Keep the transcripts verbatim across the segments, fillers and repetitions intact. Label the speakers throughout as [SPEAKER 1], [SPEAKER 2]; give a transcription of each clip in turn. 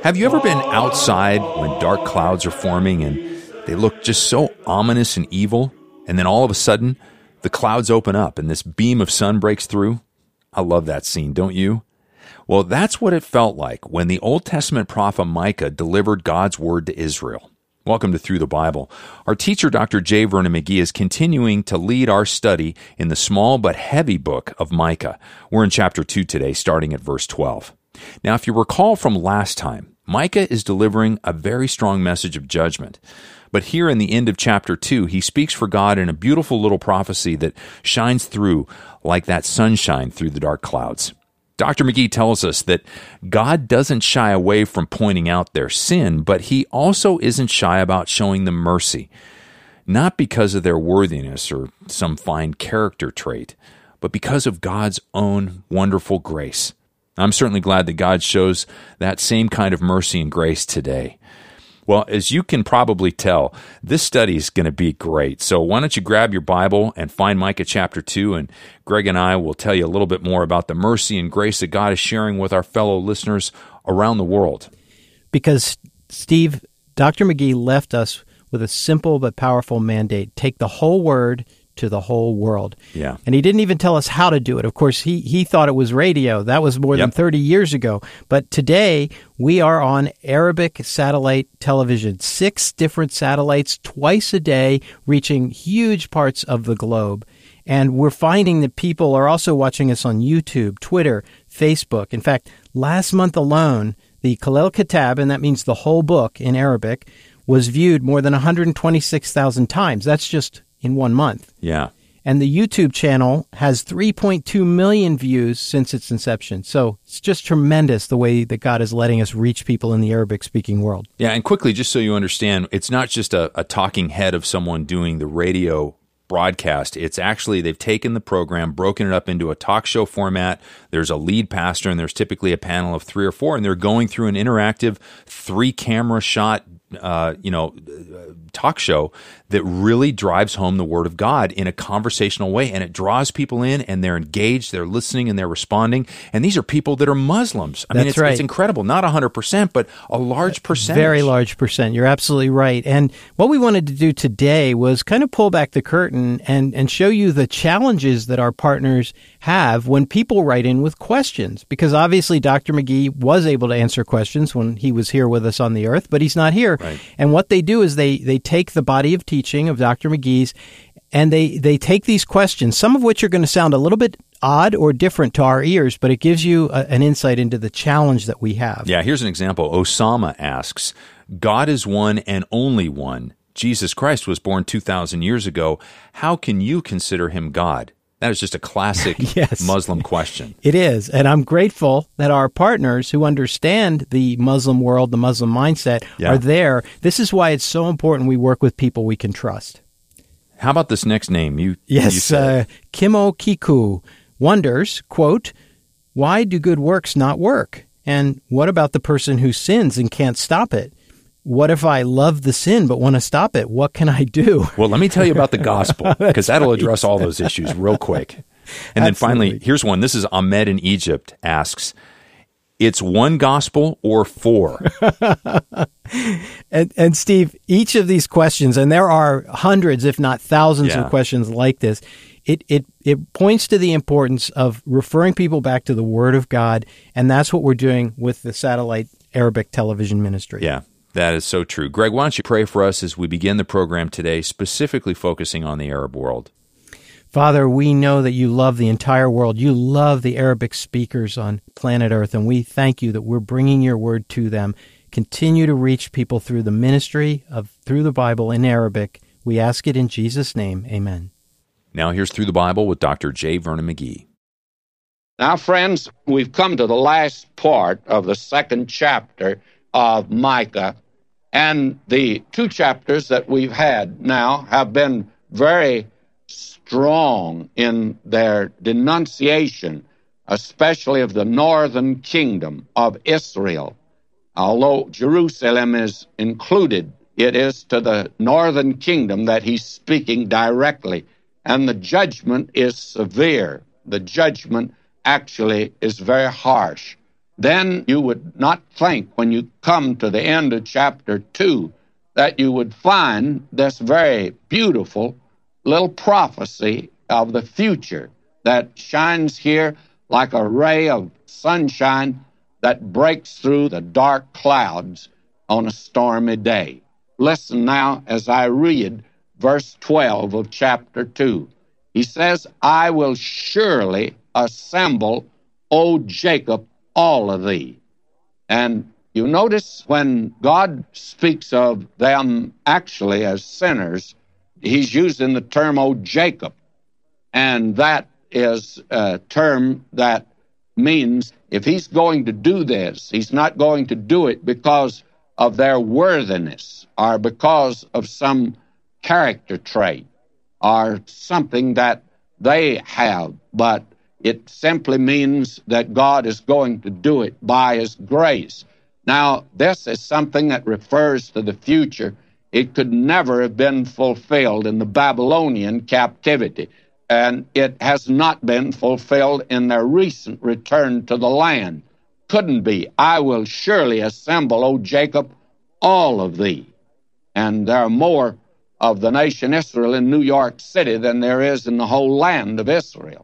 [SPEAKER 1] Have you ever been outside when dark clouds are forming and they look just so ominous and evil, and then all of a sudden, the clouds open up and this beam of sun breaks through? I love that scene, don't you? Well, that's what it felt like when the Old Testament prophet Micah delivered God's word to Israel. Welcome to Through the Bible. Our teacher, Doctor J. Vernon McGee, is continuing to lead our study in the small but heavy book of Micah. We're in chapter two today, starting at verse twelve. Now, if you recall from last time, Micah is delivering a very strong message of judgment. But here in the end of chapter two, he speaks for God in a beautiful little prophecy that shines through like that sunshine through the dark clouds. Doctor McGee tells us that God doesn't shy away from pointing out their sin, but he also isn't shy about showing them mercy, not because of their worthiness or some fine character trait, but because of God's own wonderful grace. I'm certainly glad that God shows that same kind of mercy and grace today. Well, as you can probably tell, this study is going to be great. So why don't you grab your Bible and find Micah chapter two, and Greg and I will tell you a little bit more about the mercy and grace that God is sharing with our fellow listeners around the world.
[SPEAKER 2] Because, Steve, Doctor McGee left us with a simple but powerful mandate. Take the whole word to the whole world.
[SPEAKER 1] Yeah.
[SPEAKER 2] And he didn't even tell us how to do it. Of course, he he thought it was radio. That was more
[SPEAKER 1] yep.
[SPEAKER 2] than thirty years ago. But today, we are on Arabic satellite television, six different satellites twice a day, reaching huge parts of the globe. And we're finding that people are also watching us on YouTube, Twitter, Facebook. In fact, last month alone, the Kalel Kitab, and that means the whole book in Arabic, was viewed more than one hundred twenty-six thousand times. That's just in one month.
[SPEAKER 1] Yeah.
[SPEAKER 2] And the YouTube channel has three point two million views since its inception. So it's just tremendous the way that God is letting us reach people in the Arabic-speaking world.
[SPEAKER 1] Yeah, and quickly, just so you understand, it's not just a, a talking head of someone doing the radio broadcast. It's actually, they've taken the program, broken it up into a talk show format. There's a lead pastor, and there's typically a panel of three or four, and they're going through an interactive three-camera shot Uh, you know, talk show that really drives home the Word of God in a conversational way, and it draws people in, and they're engaged, they're listening, and they're responding. And these are people that are Muslims. I
[SPEAKER 2] That's
[SPEAKER 1] mean, it's,
[SPEAKER 2] right.
[SPEAKER 1] it's incredible. Not one hundred percent, but a large percentage.
[SPEAKER 2] Very large percent. You're absolutely right. And what we wanted to do today was kind of pull back the curtain and, and show you the challenges that our partners have when people write in with questions. Because obviously Doctor McGee was able to answer questions when he was here with us on the earth, but he's not here.
[SPEAKER 1] Right.
[SPEAKER 2] And what they do is they they take the body of teaching of Doctor McGee's, and they, they take these questions, some of which are going to sound a little bit odd or different to our ears, but it gives you a, an insight into the challenge that we have.
[SPEAKER 1] Yeah, here's an example. Osama asks, God is one and only one. Jesus Christ was born two thousand years ago. How can you consider him God? That is just a classic
[SPEAKER 2] yes.
[SPEAKER 1] Muslim question.
[SPEAKER 2] It is. And I'm grateful that our partners who understand the Muslim world, the Muslim mindset,
[SPEAKER 1] yeah.
[SPEAKER 2] are there. This is why it's so important we work with people we can trust.
[SPEAKER 1] How about this next name? You
[SPEAKER 2] Yes,
[SPEAKER 1] you
[SPEAKER 2] uh, Kimo Kiku wonders, quote, why do good works not work? And what about the person who sins and can't stop it? What if I love the sin but want to stop it? What can I do?
[SPEAKER 1] Well, let me tell you about the gospel, because that'll address all those issues real quick. And then
[SPEAKER 2] Absolutely.
[SPEAKER 1] finally, here's one. This is Ahmed in Egypt asks, it's one gospel or four?
[SPEAKER 2] and, and Steve, each of these questions, and there are hundreds, if not thousands
[SPEAKER 1] yeah.
[SPEAKER 2] of questions like this, it, it, it points to the importance of referring people back to the Word of God, and that's what we're doing with the satellite Arabic television ministry.
[SPEAKER 1] Yeah. That is so true. Greg, why don't you pray for us as we begin the program today, specifically focusing on the Arab world?
[SPEAKER 2] Father, we know that you love the entire world. You love the Arabic speakers on planet Earth, and we thank you that we're bringing your word to them. Continue to reach people through the ministry of Through the Bible in Arabic. We ask it in Jesus' name. Amen.
[SPEAKER 1] Now here's Through the Bible with Doctor J. Vernon McGee.
[SPEAKER 3] Now, friends, we've come to the last part of the second chapter of Micah, and the two chapters that we've had now have been very strong in their denunciation, especially of the northern kingdom of Israel. Although Jerusalem is included, it is to the northern kingdom that he's speaking directly, and the judgment is severe. The judgment actually is very harsh. then you would not think when you come to the end of chapter two that you would find this very beautiful little prophecy of the future that shines here like a ray of sunshine that breaks through the dark clouds on a stormy day. Listen now as I read verse twelve of chapter two. He says, I will surely assemble, O Jacob, all of thee. And you notice when God speaks of them actually as sinners, he's using the term, O Jacob. And that is a term that means if he's going to do this, he's not going to do it because of their worthiness or because of some character trait or something that they have, but it simply means that God is going to do it by his grace. Now, this is something that refers to the future. It could never have been fulfilled in the Babylonian captivity, and it has not been fulfilled in their recent return to the land. Couldn't be. I will surely assemble, O Jacob, all of thee. And there are more of the nation Israel in New York City than there is in the whole land of Israel.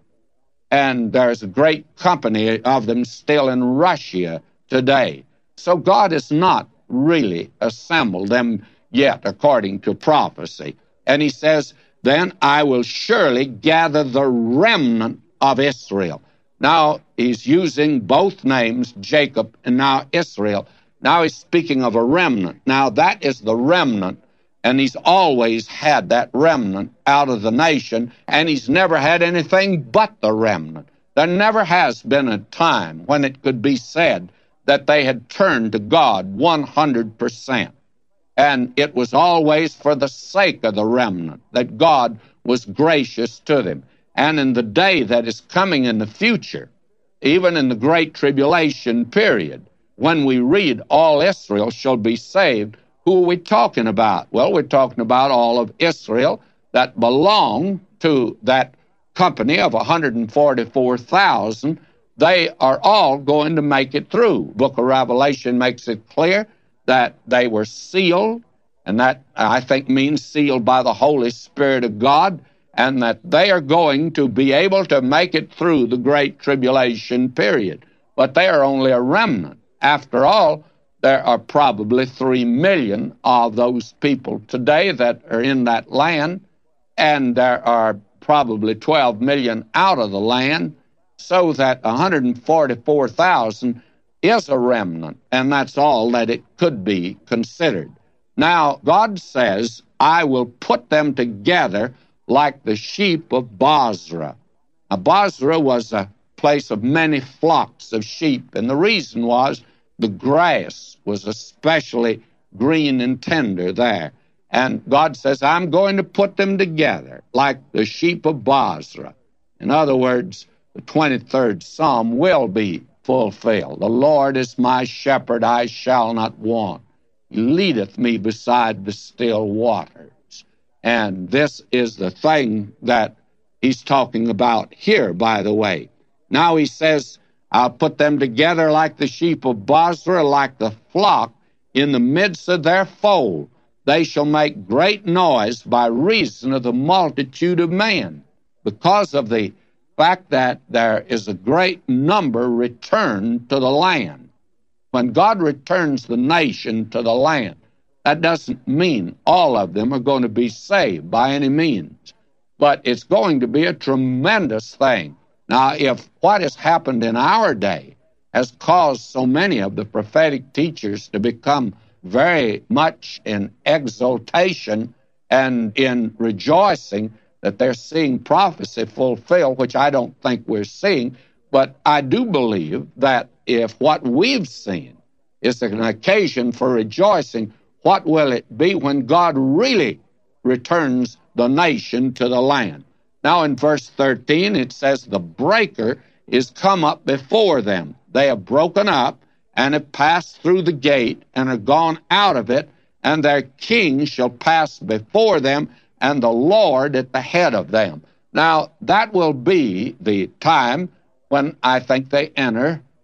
[SPEAKER 3] And there's a great company of them still in Russia today. So God has not really assembled them yet, according to prophecy. And he says, then I will surely gather the remnant of Israel. Now, he's using both names, Jacob and now Israel. Now he's speaking of a remnant. Now, that is the remnant, and he's always had that remnant out of the nation, and he's never had anything but the remnant. There never has been a time when it could be said that they had turned to God one hundred percent. And it was always for the sake of the remnant that God was gracious to them. And in the day that is coming in the future, even in the Great Tribulation period, when we read all Israel shall be saved, who are we talking about? Well, we're talking about all of Israel that belong to that company of one hundred forty-four thousand. They are all going to make it through. Book of Revelation makes it clear that they were sealed, and that, I think, means sealed by the Holy Spirit of God, and that they are going to be able to make it through the Great Tribulation period. But they are only a remnant. After all, there are probably three million of those people today that are in that land, and there are probably twelve million out of the land, so that one hundred forty-four thousand is a remnant, and that's all that it could be considered. Now, God says, I will put them together like the sheep of Bozrah. Now, Bozrah was a place of many flocks of sheep, and the reason was the grass was especially green and tender there. And God says, I'm going to put them together like the sheep of Bozrah. In other words, the twenty-third Psalm will be fulfilled. The Lord is my shepherd, I shall not want. He leadeth me beside the still waters. And this is the thing that he's talking about here, by the way. Now he says, I'll put them together like the sheep of Bozrah, like the flock in the midst of their fold. They shall make great noise by reason of the multitude of men, because of the fact that there is a great number returned to the land. When God returns the nation to the land, that doesn't mean all of them are going to be saved by any means, but it's going to be a tremendous thing. Now, if what has happened in our day has caused so many of the prophetic teachers to become very much in exultation and in rejoicing that they're seeing prophecy fulfilled, which I don't think we're seeing, but I do believe that if what we've seen is an occasion for rejoicing, what will it be when God really returns the nation to the land? Now in verse thirteen, it says, the breaker is come up before them. They have broken up and have passed through the gate and are gone out of it, and their king shall pass before them, and the Lord at the head of them. Now, that will be the time when I think they enter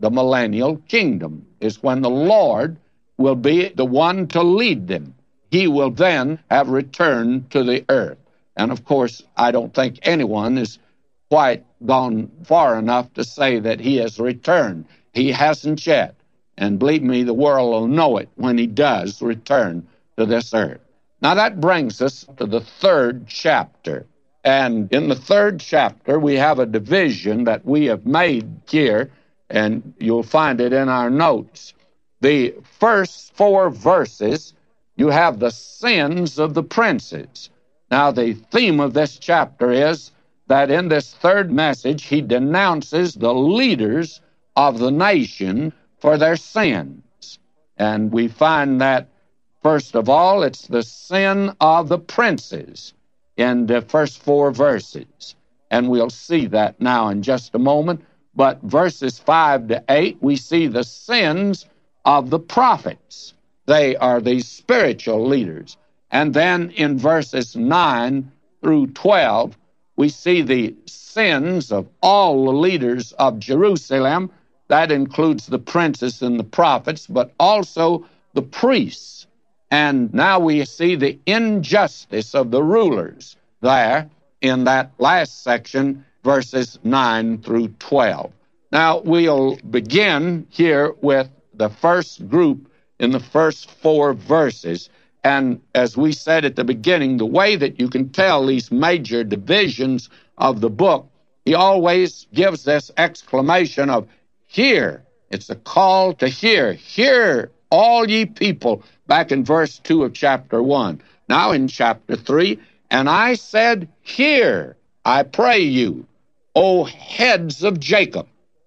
[SPEAKER 3] the millennial kingdom, is when the Lord will be the one to lead them. He will then have returned to the earth. And of course, I don't think anyone is quite gone far enough to say that he has returned. He hasn't yet. And believe me, the world will know it when he does return to this earth. Now that brings us to the third chapter. And in the third chapter, we have a division that we have made here, and you'll find it in our notes. The first four verses, you have the sins of the princes. Now, the theme of this chapter is that in this third message, he denounces the leaders of the nation for their sins. And we find that, first of all, it's the sin of the princes in the first four verses. And we'll see that now in just a moment. But verses five to eight, we see the sins of the prophets. They are the spiritual leaders. And then in verses nine through twelve, we see the sins of all the leaders of Jerusalem. That includes the princes and the prophets, but also the priests. And now we see the injustice of the rulers there in that last section, verses nine through twelve. Now we'll begin here with the first group in the first four verses. And as we said at the beginning, the way that you can tell these major divisions of the book, he always gives this exclamation of, hear. It's a call to hear. Hear, all ye people, back in verse two of chapter one. Now in chapter three, and I said, hear, I pray you, O heads of Jacob.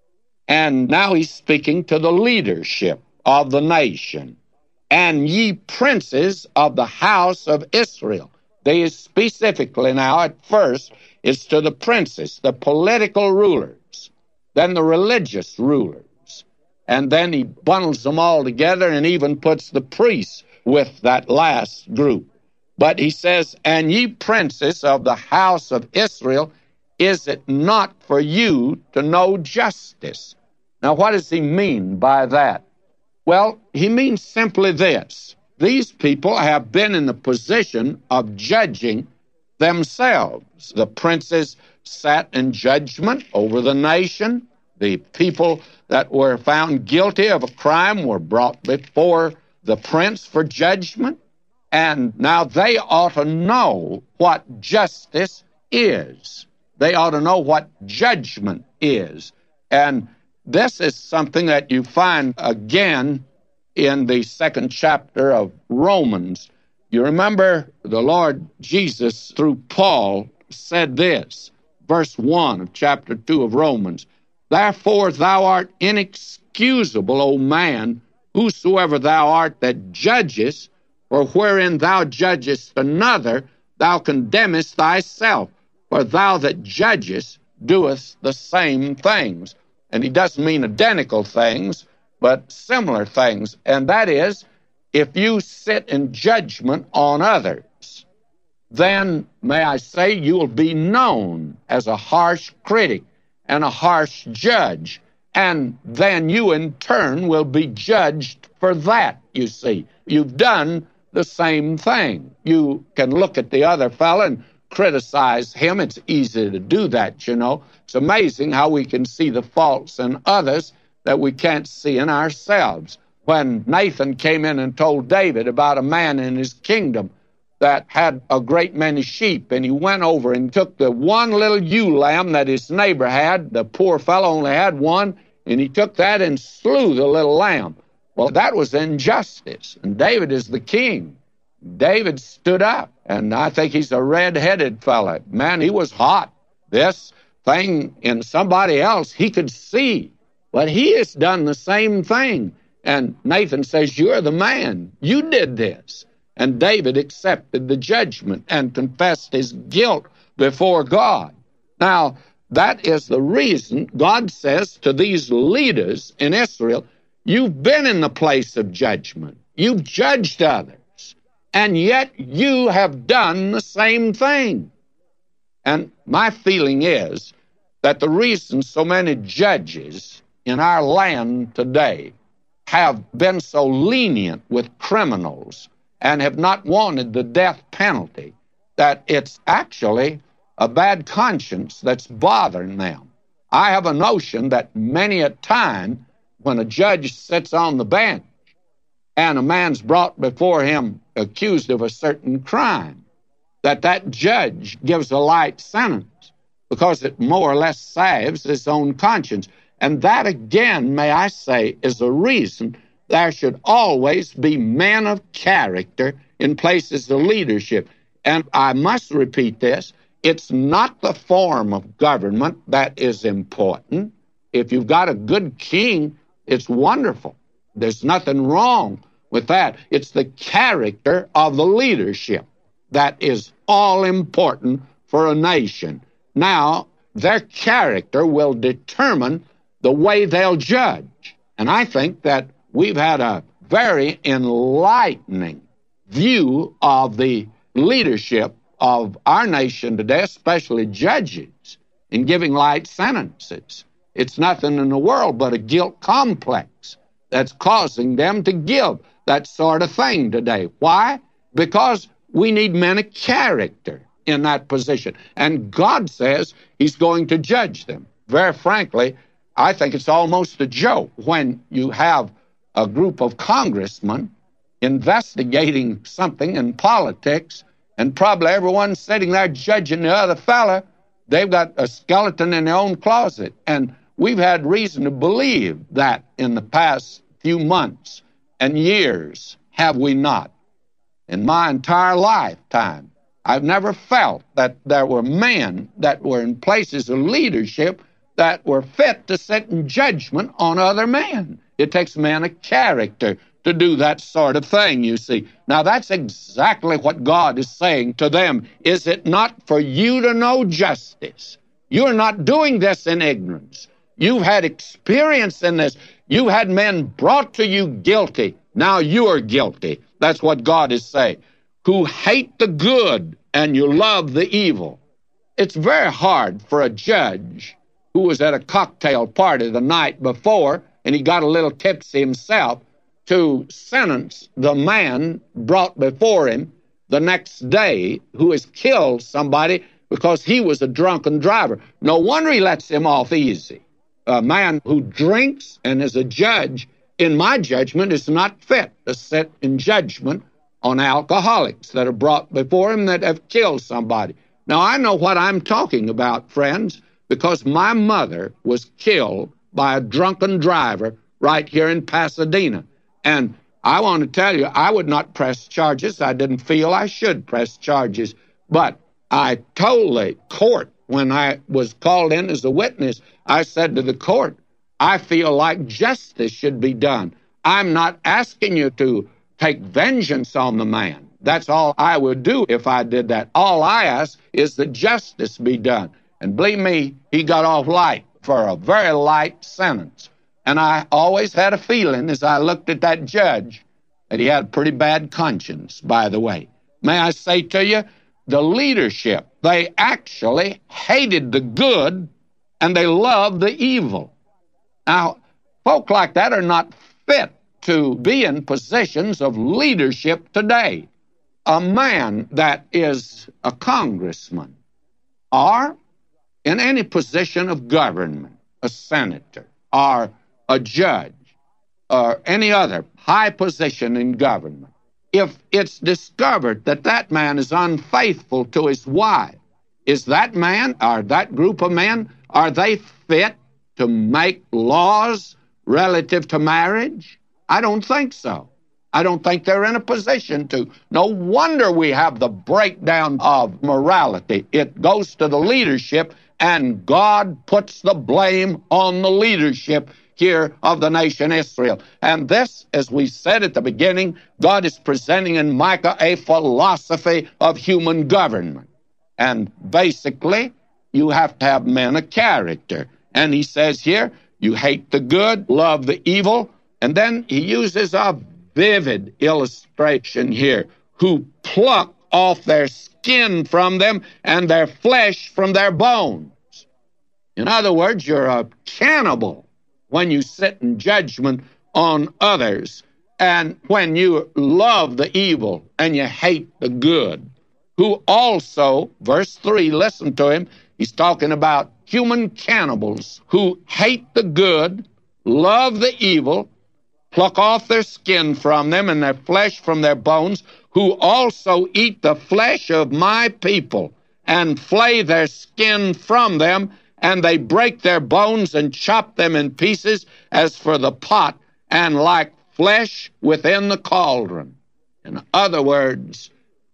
[SPEAKER 3] And now he's speaking to the leadership of the nation. And ye princes of the house of Israel. They specifically now, at first, it's to the princes, the political rulers, then the religious rulers. And then he bundles them all together and even puts the priests with that last group. But he says, and ye princes of the house of Israel, is it not for you to know justice? Now, what does he mean by that? Well, he means simply this. These people have been in the position of judging themselves. The princes sat in judgment over the nation. The people that were found guilty of a crime were brought before the prince for judgment. And now they ought to know what justice is. They ought to know what judgment is. And this is something that you find again in the second chapter of Romans. You remember the Lord Jesus, through Paul, said this, verse one of chapter two of Romans, therefore thou art inexcusable, O man, whosoever thou art that judgest, for wherein thou judgest another, thou condemnest thyself, for thou that judgest doest the same things. And he doesn't mean identical things, but similar things. And that is, if you sit in judgment on others, then, may I say, you will be known as a harsh critic and a harsh judge. And then you, in turn, will be judged for that, you see. You've done the same thing. You can look at the other fellow and criticize him. It's easy to do that, you know. It's amazing how we can see the faults in others that we can't see in ourselves. When Nathan came in and told David about a man in his kingdom that had a great many sheep, and he went over and took the one little ewe lamb that his neighbor had, the poor fellow only had one, and he took that and slew the little lamb. Well, that was injustice, and David is the king. David stood up, and I think he's a red-headed fella. Man, he was hot. This thing in somebody else, he could see. But he has done the same thing. And Nathan says, you're the man. You did this. And David accepted the judgment and confessed his guilt before God. Now, that is the reason God says to these leaders in Israel, you've been in the place of judgment. You've judged others. And yet you have done the same thing. And my feeling is that the reason so many judges in our land today have been so lenient with criminals and have not wanted the death penalty that it's actually a bad conscience that's bothering them. I have a notion that many a time when a judge sits on the bench and a man's brought before him accused of a certain crime, that that judge gives a light sentence because it more or less salves his own conscience. And that, again, may I say, is a reason there should always be men of character in places of leadership. And I must repeat this, it's not the form of government that is important. If you've got a good king, it's wonderful. There's nothing wrong with that. It's the character of the leadership that is all important for a nation. Now, their character will determine the way they'll judge. And I think that we've had a very enlightening view of the leadership of our nation today, especially judges, in giving light sentences. It's nothing in the world but a guilt complex that's causing them to give that sort of thing today. Why? Because we need men of character in that position. And God says He's going to judge them. Very frankly, I think it's almost a joke when you have a group of congressmen investigating something in politics, and probably everyone sitting there judging the other fella, they've got a skeleton in their own closet. And we've had reason to believe that in the past few months and years, have we not? In my entire lifetime, I've never felt that there were men that were in places of leadership that were fit to sit in judgment on other men. It takes men of character to do that sort of thing, you see. Now, that's exactly what God is saying to them. Is it not for you to know justice? You're not doing this in ignorance. You've had experience in this. You had men brought to you guilty. Now you are guilty. That's what God is saying. Who hate the good and you love the evil. It's very hard for a judge who was at a cocktail party the night before and he got a little tipsy himself to sentence the man brought before him the next day who has killed somebody because he was a drunken driver. No wonder he lets him off easy. A man who drinks and is a judge, in my judgment, is not fit to sit in judgment on alcoholics that are brought before him that have killed somebody. Now, I know what I'm talking about, friends, because my mother was killed by a drunken driver right here in Pasadena. And I want to tell you, I would not press charges. I didn't feel I should press charges. But I told the court when I was called in as a witness, I said to the court, I feel like justice should be done. I'm not asking you to take vengeance on the man. That's all I would do if I did that. All I ask is that justice be done. And believe me, he got off light for a very light sentence. And I always had a feeling as I looked at that judge that he had a pretty bad conscience, by the way. May I say to you, the leadership, they actually hated the good and they loved the evil. Now, folk like that are not fit to be in positions of leadership today. A man that is a congressman or in any position of government, a senator or a judge or any other high position in government, if it's discovered that that man is unfaithful to his wife, is that man or that group of men, are they fit to make laws relative to marriage? I don't think so. I don't think they're in a position to. No wonder we have the breakdown of morality. It goes to the leadership, and God puts the blame on the leadership here of the nation Israel. And this, as we said at the beginning, God is presenting in Micah a philosophy of human government. And basically, you have to have men of character. And he says here, you hate the good, love the evil. And then he uses a vivid illustration here, who pluck off their skin from them and their flesh from their bones. In other words, you're a cannibal when you sit in judgment on others, and when you love the evil and you hate the good, who also, verse three, listen to him, he's talking about human cannibals who hate the good, love the evil, pluck off their skin from them and their flesh from their bones, who also eat the flesh of my people and flay their skin from them, and they break their bones and chop them in pieces as for the pot, and like flesh within the cauldron. In other words,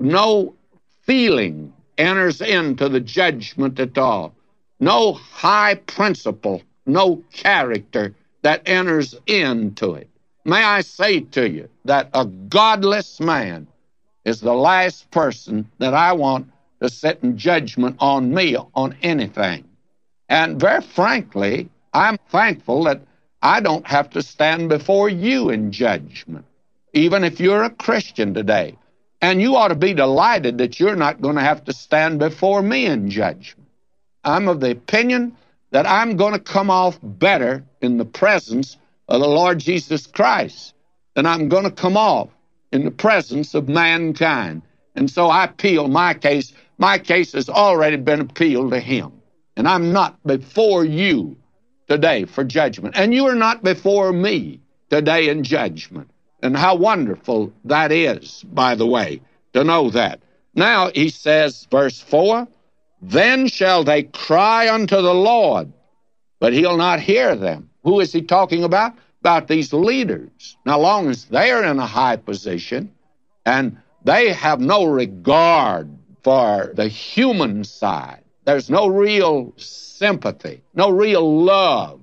[SPEAKER 3] no feeling enters into the judgment at all. No high principle, no character that enters into it. May I say to you that a godless man is the last person that I want to sit in judgment on me on anything. And very frankly, I'm thankful that I don't have to stand before you in judgment, even if you're a Christian today. And you ought to be delighted that you're not going to have to stand before me in judgment. I'm of the opinion that I'm going to come off better in the presence of the Lord Jesus Christ than I'm going to come off in the presence of mankind. And so I appeal my case. My case has already been appealed to him. And I'm not before you today for judgment. And you are not before me today in judgment. And how wonderful that is, by the way, to know that. Now he says, verse four, then shall they cry unto the Lord, but he'll not hear them. Who is he talking about? About these leaders. Now, long as they're in a high position and they have no regard for the human side, there's no real sympathy, no real love,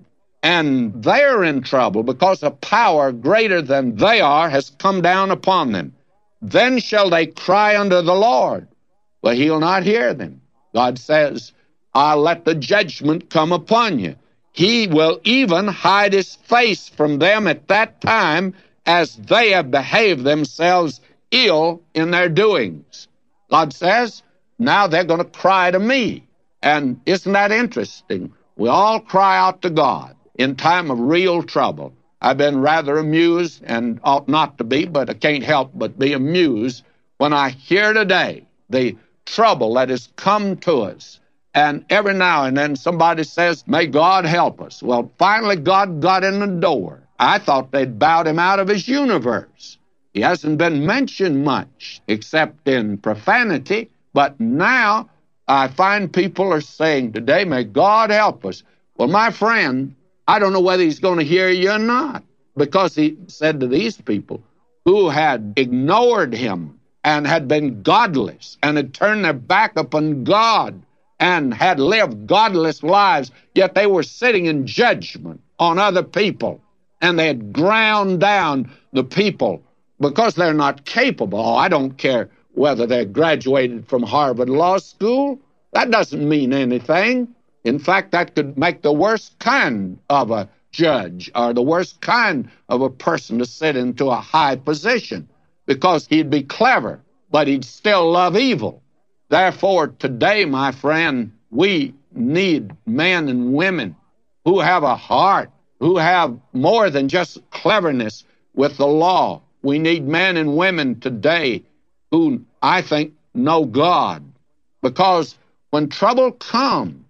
[SPEAKER 3] and they're in trouble because a power greater than they are has come down upon them. Then shall they cry unto the Lord, but he'll not hear them. God says, I'll let the judgment come upon you. He will even hide his face from them at that time as they have behaved themselves ill in their doings. God says, now they're going to cry to me. And isn't that interesting? We all cry out to God in time of real trouble. I've been rather amused, and ought not to be, but I can't help but be amused when I hear today the trouble that has come to us. And every now and then somebody says, may God help us. Well, finally God got in the door. I thought they'd bowed him out of his universe. He hasn't been mentioned much, except in profanity. But now I find people are saying today, may God help us. Well, my friend, I don't know whether he's going to hear you or not, because he said to these people who had ignored him and had been godless and had turned their back upon God and had lived godless lives, yet they were sitting in judgment on other people, and they had ground down the people because they're not capable. Oh, I don't care whether they're graduated from Harvard Law School. That doesn't mean anything. In fact, that could make the worst kind of a judge or the worst kind of a person to sit into a high position, because he'd be clever, but he'd still love evil. Therefore, today, my friend, we need men and women who have a heart, who have more than just cleverness with the law. We need men and women today who, I think, know God, because when trouble comes,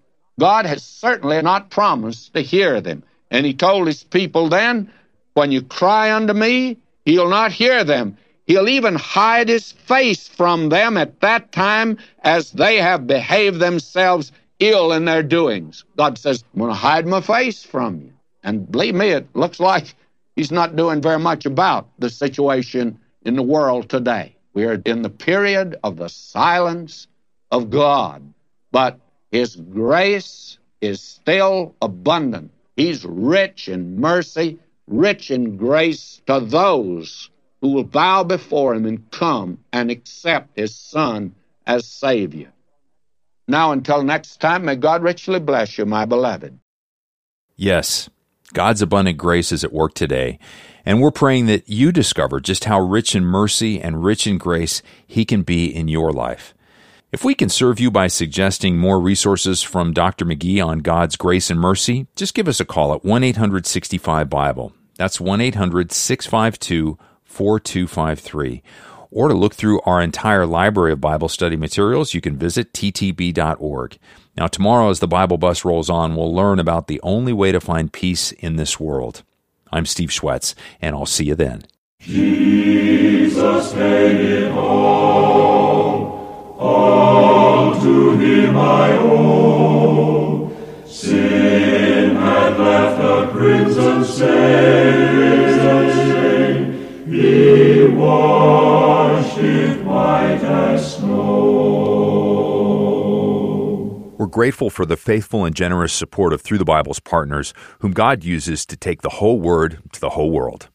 [SPEAKER 3] God has certainly not promised to hear them. And he told his people then, when you cry unto me, he'll not hear them. He'll even hide his face from them at that time as they have behaved themselves ill in their doings. God says, I'm going to hide my face from you. And believe me, it looks like he's not doing very much about the situation in the world today. We are in the period of the silence of God. But his grace is still abundant. He's rich in mercy, rich in grace to those who will bow before him and come and accept his Son as Savior. Now, until next time, may God richly bless you, my beloved.
[SPEAKER 1] Yes, God's abundant grace is at work today, and we're praying that you discover just how rich in mercy and rich in grace he can be in your life. If we can serve you by suggesting more resources from Doctor McGee on God's grace and mercy, just give us a call at one eight hundred sixty-five Bible. That's one eight hundred six five two four two five three. Or to look through our entire library of Bible study materials, you can visit t t b dot org. Now, tomorrow as the Bible bus rolls on, we'll learn about the only way to find peace in this world. I'm Steve Schwetz, and I'll see you then.
[SPEAKER 4] Jesus paid it all, all to him I owe. Sin had left a crimson stain, he washed it white as snow.
[SPEAKER 1] We're grateful for the faithful and generous support of Through the Bible's partners, whom God uses to take the whole Word to the whole world.